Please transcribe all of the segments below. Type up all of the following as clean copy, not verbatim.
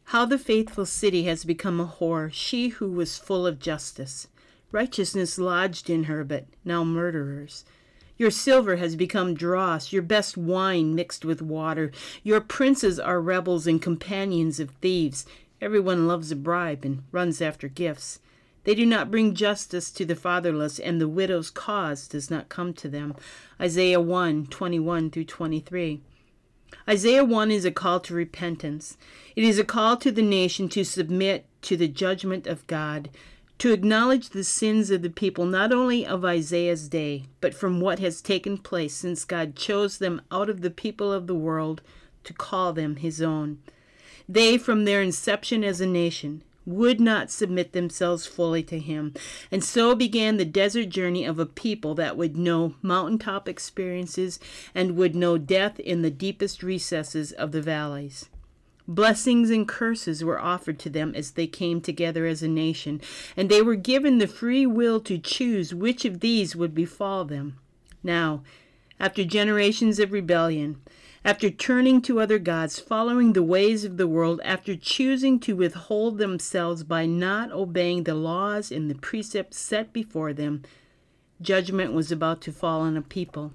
How the faithful city has become a whore, she who was full of justice. Righteousness lodged in her, but now murderers. Your silver has become dross, your best wine mixed with water. Your princes are rebels and companions of thieves. Everyone loves a bribe and runs after gifts. They do not bring justice to the fatherless, and the widow's cause does not come to them. Isaiah 1:21-23. Isaiah 1 is a call to repentance. It is a call to the nation to submit to the judgment of God, to acknowledge the sins of the people, not only of Isaiah's day, but from what has taken place since God chose them out of the people of the world to call them his own. They, from their inception as a nation, would not submit themselves fully to him, and so began the desert journey of a people that would know mountaintop experiences and would know death in the deepest recesses of the valleys. Blessings and curses were offered to them as they came together as a nation, and they were given the free will to choose which of these would befall them. Now, after generations of rebellion, after turning to other gods, following the ways of the world, after choosing to withhold themselves by not obeying the laws and the precepts set before them, judgment was about to fall on a people.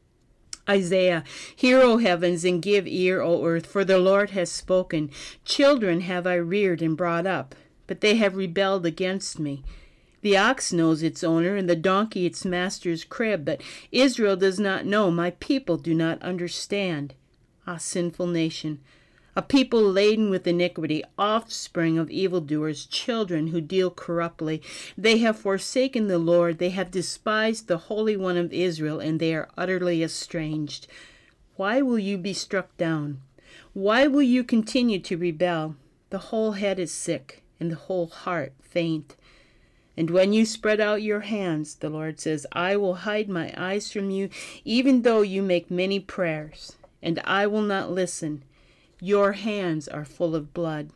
Isaiah, hear, O heavens, and give ear, O earth, for the Lord has spoken. Children have I reared and brought up, but they have rebelled against me. The ox knows its owner, and the donkey its master's crib, but Israel does not know, my people do not understand. Ah, sinful nation, a people laden with iniquity, offspring of evildoers, children who deal corruptly. They have forsaken the Lord, they have despised the Holy One of Israel, and they are utterly estranged. Why will you be struck down? Why will you continue to rebel? The whole head is sick, and the whole heart faint. And when you spread out your hands, the Lord says, I will hide my eyes from you, even though you make many prayers, and I will not listen. Your hands are full of blood.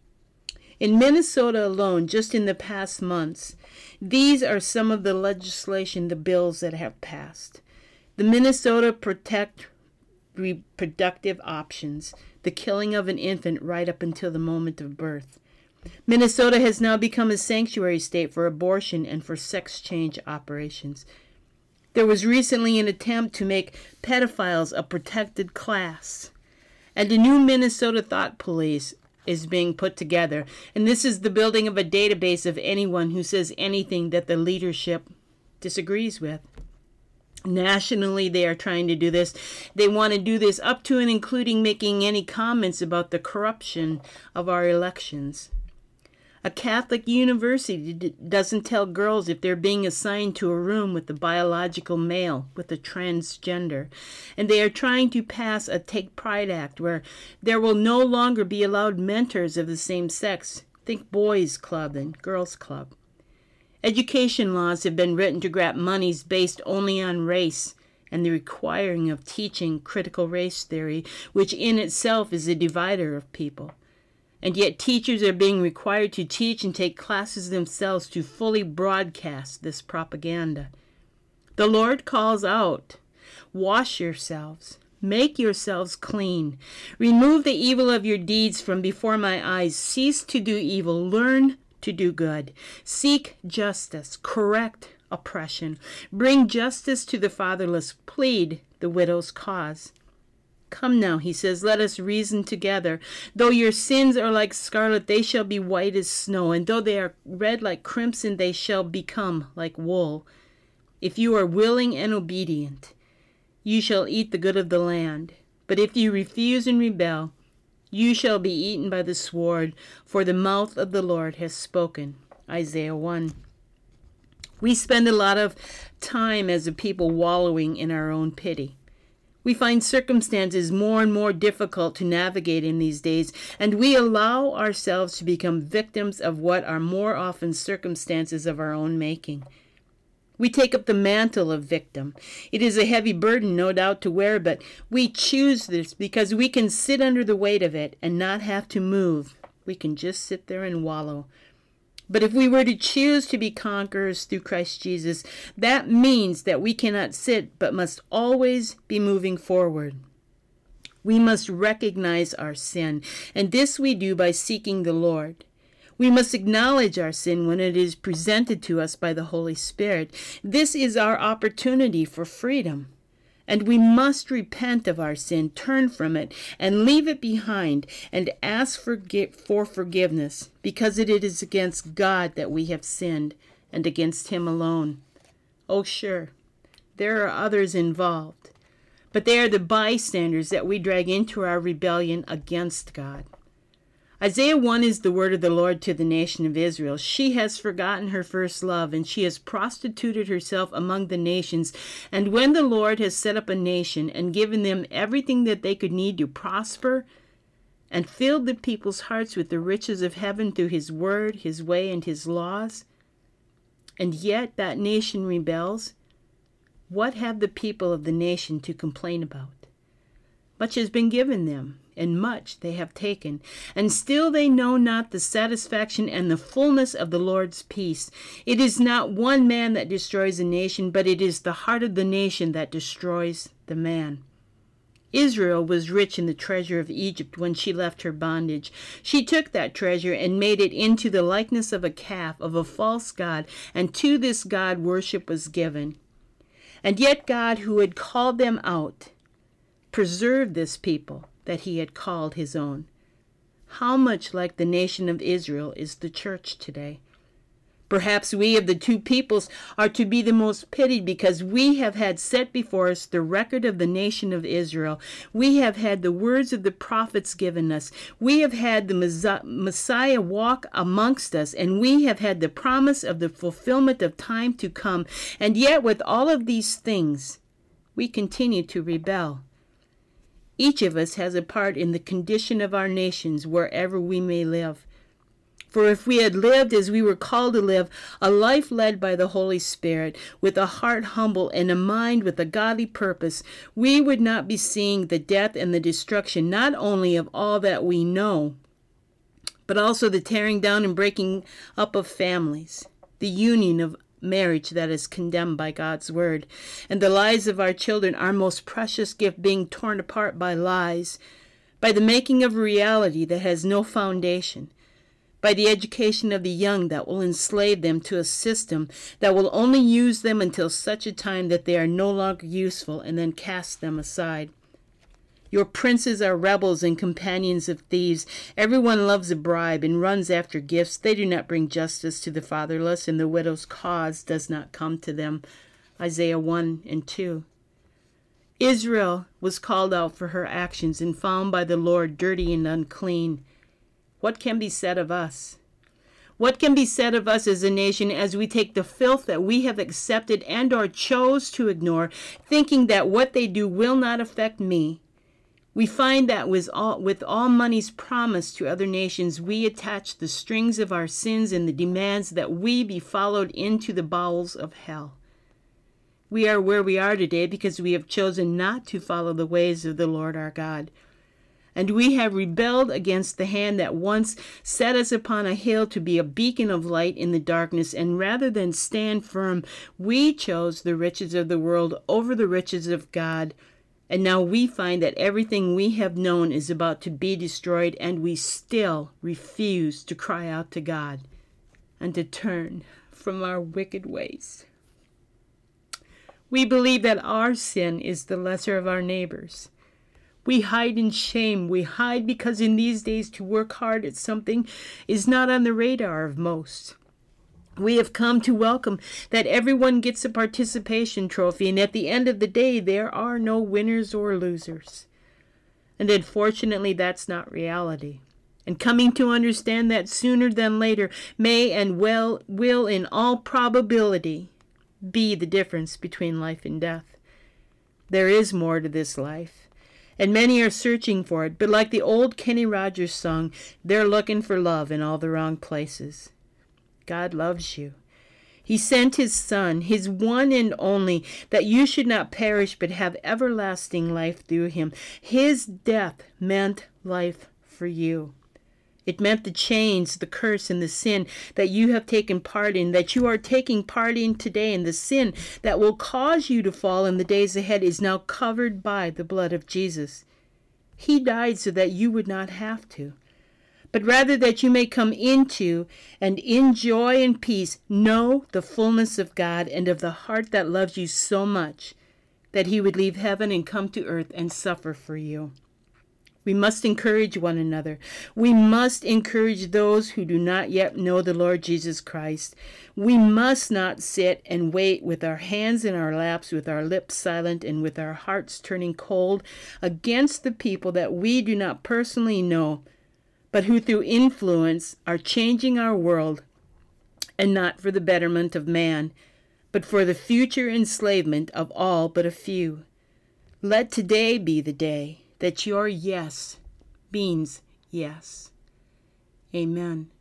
In Minnesota alone, just in the past months, these are some of the bills that have passed. The Minnesota Protect Reproductive Options, the killing of an infant right up until the moment of birth. Minnesota has now become a sanctuary state for abortion and for sex change operations. There was recently an attempt to make pedophiles a protected class. And a new Minnesota Thought Police is being put together. And this is the building of a database of anyone who says anything that the leadership disagrees with. Nationally, they are trying to do this. They want to do this up to and including making any comments about the corruption of our elections. A Catholic university doesn't tell girls if they're being assigned to a room with a biological male, with a transgender. And they are trying to pass a Take Pride Act where there will no longer be allowed mentors of the same sex. Think boys' club and girls' club. Education laws have been written to grab monies based only on race and the requiring of teaching critical race theory, which in itself is a divider of people. And yet teachers are being required to teach and take classes themselves to fully broadcast this propaganda. The Lord calls out, wash yourselves, make yourselves clean, remove the evil of your deeds from before my eyes, cease to do evil, learn to do good, seek justice, correct oppression, bring justice to the fatherless, plead the widow's cause. Come now, he says, let us reason together. Though your sins are like scarlet, they shall be white as snow, and though they are red like crimson, they shall become like wool. If you are willing and obedient, you shall eat the good of the land. But if you refuse and rebel, you shall be eaten by the sword, for the mouth of the Lord has spoken. Isaiah 1. We spend a lot of time as a people wallowing in our own pity. We find circumstances more and more difficult to navigate in these days, and we allow ourselves to become victims of what are more often circumstances of our own making. We take up the mantle of victim. It is a heavy burden, no doubt, to wear, but we choose this because we can sit under the weight of it and not have to move. We can just sit there and wallow. But if we were to choose to be conquerors through Christ Jesus, that means that we cannot sit but must always be moving forward. We must recognize our sin, and this we do by seeking the Lord. We must acknowledge our sin when it is presented to us by the Holy Spirit. This is our opportunity for freedom. And we must repent of our sin, turn from it, and leave it behind, and ask for forgiveness, because it is against God that we have sinned, and against Him alone. Oh, sure, there are others involved, but they are the bystanders that we drag into our rebellion against God. Isaiah 1 is the word of the Lord to the nation of Israel. She has forgotten her first love, and she has prostituted herself among the nations. And when the Lord has set up a nation and given them everything that they could need to prosper, and filled the people's hearts with the riches of heaven through His word, His way, and His laws, and yet that nation rebels, what have the people of the nation to complain about? Much has been given them, and much they have taken, and still they know not the satisfaction and the fullness of the Lord's peace. It is not one man that destroys a nation, but it is the heart of the nation that destroys the man. Israel was rich in the treasure of Egypt when she left her bondage. She took that treasure and made it into the likeness of a calf, of a false god, and to this god worship was given. And yet God, who had called them out, preserved this people that He had called His own. How much like the nation of Israel is the church today? Perhaps we of the two peoples are to be the most pitied, because we have had set before us the record of the nation of Israel. We have had the words of the prophets given us. We have had the Messiah walk amongst us, and we have had the promise of the fulfillment of time to come. And yet with all of these things, we continue to rebel. Each of us has a part in the condition of our nations wherever we may live. For if we had lived as we were called to live, a life led by the Holy Spirit, with a heart humble and a mind with a godly purpose, we would not be seeing the death and the destruction not only of all that we know, but also the tearing down and breaking up of families, the union of marriage that is condemned by God's word, and the lives of our children, our most precious gift, being torn apart by lies, by the making of a reality that has no foundation, by the education of the young that will enslave them to a system that will only use them until such a time that they are no longer useful, and then cast them aside. Your princes are rebels and companions of thieves. Everyone loves a bribe and runs after gifts. They do not bring justice to the fatherless, and the widow's cause does not come to them. Isaiah 1 and 2. Israel was called out for her actions and found by the Lord dirty and unclean. What can be said of us? What can be said of us as a nation as we take the filth that we have accepted and or chose to ignore, thinking that what they do will not affect me? We find that with all money's promised to other nations, we attach the strings of our sins and the demands that we be followed into the bowels of hell. We are where we are today because we have chosen not to follow the ways of the Lord our God. And we have rebelled against the hand that once set us upon a hill to be a beacon of light in the darkness, and rather than stand firm, we chose the riches of the world over the riches of God. And now we find that everything we have known is about to be destroyed, and we still refuse to cry out to God and to turn from our wicked ways. We believe that our sin is the lesser of our neighbors. We hide in shame. We hide because in these days to work hard at something is not on the radar of most. We have come to welcome that everyone gets a participation trophy, and at the end of the day, there are no winners or losers. And unfortunately, that's not reality. And coming to understand that sooner than later may and will in all probability be the difference between life and death. There is more to this life, and many are searching for it, but like the old Kenny Rogers song, they're looking for love in all the wrong places. God loves you. He sent His Son, His one and only, that you should not perish but have everlasting life through Him. His death meant life for you. It meant the chains, the curse, and the sin that you have taken part in, that you are taking part in today, and the sin that will cause you to fall in the days ahead is now covered by the blood of Jesus. He died so that you would not have to, but rather that you may come into and in joy and peace know the fullness of God and of the heart that loves you so much that he would leave heaven and come to earth and suffer for you. We must encourage one another. We must encourage those who do not yet know the Lord Jesus Christ. We must not sit and wait with our hands in our laps, with our lips silent, and with our hearts turning cold against the people that we do not personally know, but who through influence are changing our world, and not for the betterment of man, but for the future enslavement of all but a few. Let today be the day that your yes means yes. Amen.